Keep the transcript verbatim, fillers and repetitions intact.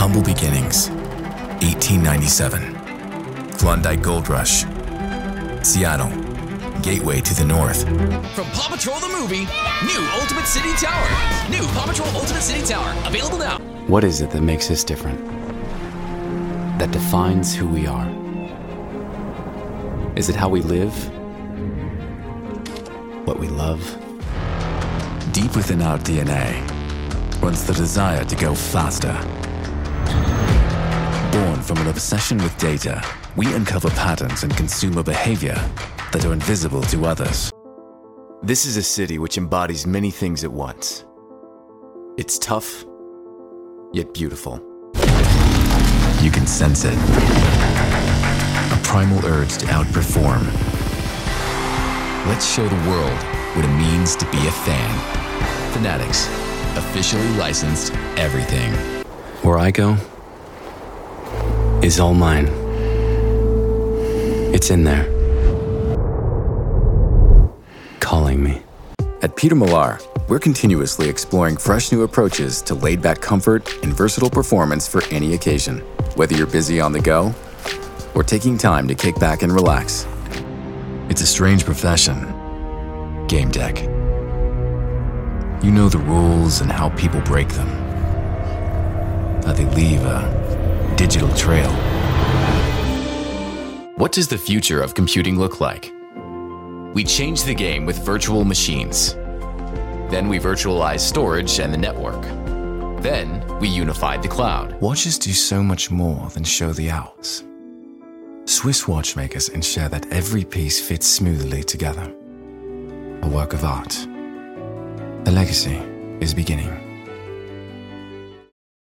Humble beginnings, eighteen ninety-seven. Klondike Gold Rush. Seattle, gateway to the north. From Paw Patrol the movie, new Ultimate City Tower. New Paw Patrol Ultimate City Tower, available now. What is it that makes us different? That defines who we are? Is it how we live? What we love? Deep within our D N A runs the desire to go faster. Born from an obsession with data, we uncover patterns in consumer behavior that are invisible to others. This is a city which embodies many things at once. It's tough, yet beautiful. You can sense it. A primal urge to outperform. Let's show the world what it means to be a fan. Fanatics, officially licensed everything. Where I go is all mine. It's in there, calling me. At Peter Millar, we're continuously exploring fresh new approaches to laid-back comfort and versatile performance for any occasion. Whether you're busy on the go or taking time to kick back and relax. It's a strange profession, game deck. You know the rules and how people break them. How they leave a digital trail. What does the future of computing look like? We change the game with virtual machines. Then we virtualize storage and the network. Then we unified the cloud. Watches do so much more than show the hours. Swiss watchmakers ensure that every piece fits smoothly together. A work of art. The legacy is beginning.